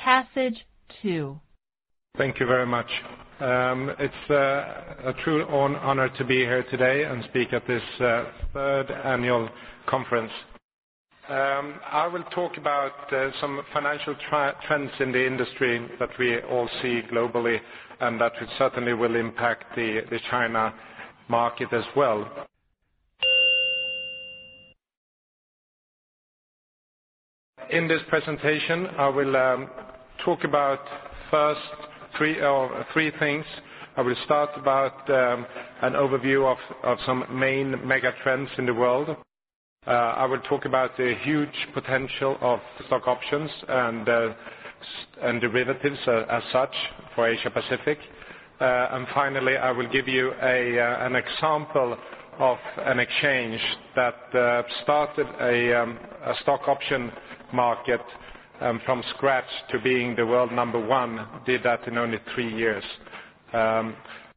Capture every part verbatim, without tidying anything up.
Passage two. Thank you very much. Um, it's uh, a true honor to be here today and speak at this uh, third annual conference. Um, I will talk about uh, some financial tra trends in the industry that we all see globally, and that certainly will impact the, the China market as well. In this presentation, I will um, talk about first three, uh, three things. I will start about um, an overview of, of some main mega trends in the world. Uh, I will talk about the huge potential of stock options and, uh, and derivatives uh, as such for Asia Pacific. Uh, and finally, I will give you a, uh, an example of an exchange that uh, started a, um, a stock option market um, from scratch to being the world number one, did that in only three years. Um,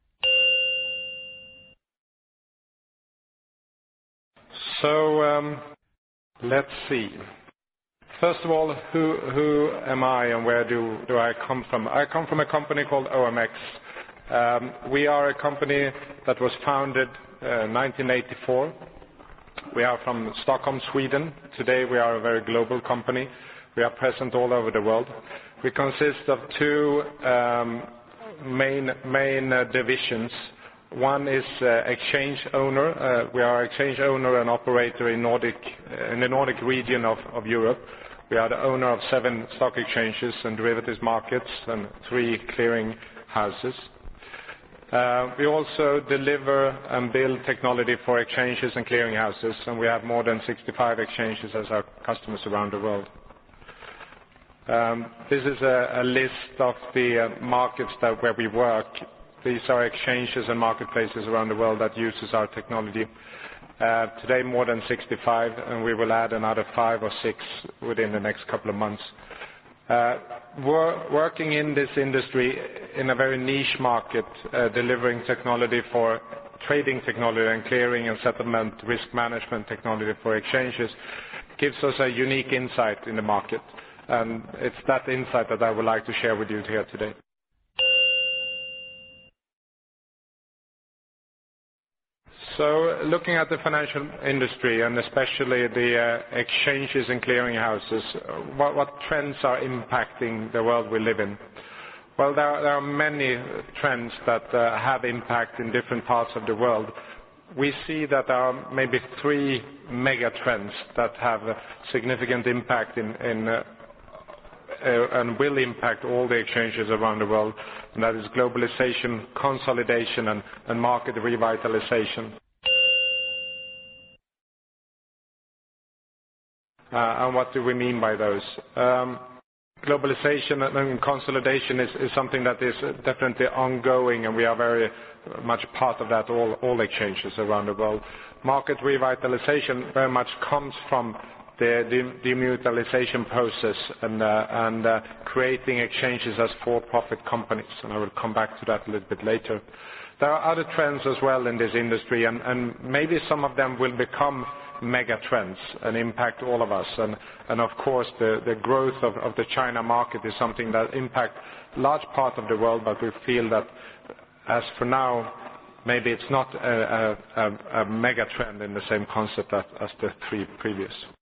so um, let's see. First of all, who, who am I and where do, do I come from? I come from a company called O M X. Um, we are a company that was founded in uh, nineteen eighty-four. We are from Stockholm, Sweden. Today we are a very global company. We are present all over the world. We consist of two um, main, main uh, divisions. One is uh, exchange owner. Uh, we are exchange owner and operator in, Nordic, uh, in the Nordic region of, of Europe. We are the owner of seven stock exchanges and derivatives markets and three clearing houses. Uh, we also deliver and build technology for exchanges and clearing houses, and we have more than sixty-five exchanges as our customers around the world. Um, this is a, a list of the uh, markets that, where we work. These are exchanges and marketplaces around the world that uses our technology. Uh, today more than sixty-five, and we will add another five or six within the next couple of months. Uh, we're working in this industry in a very niche market, uh, delivering technology for trading technology and clearing and settlement risk management technology for exchanges, gives us a unique insight in the market. And it's that insight that I would like to share with you here today. So looking at the financial industry and especially the uh, exchanges and clearing houses, what, what trends are impacting the world we live in? Well, there are, there are many trends that uh, have impact in different parts of the world. We see that there are maybe three mega trends that have a significant impact in, in uh, uh, and will impact all the exchanges around the world, and that is globalization, consolidation, and, and market revitalization. Uh, and what do we mean by those? Um, globalization and consolidation is, is something that is definitely ongoing, and we are very much part of that, all, all exchanges around the world. Market revitalization very much comes from the demutualization process and, uh, and uh, creating exchanges as for-profit companies, and I will come back to that a little bit later. There are other trends as well in this industry, and, and maybe some of them will become mega trends and impact all of us. And, and of course, the, the growth of, of the China market is something that impacts large part of the world, but we feel that as for now, maybe it's not a, a, a, a mega trend in the same concept as, as the three previous.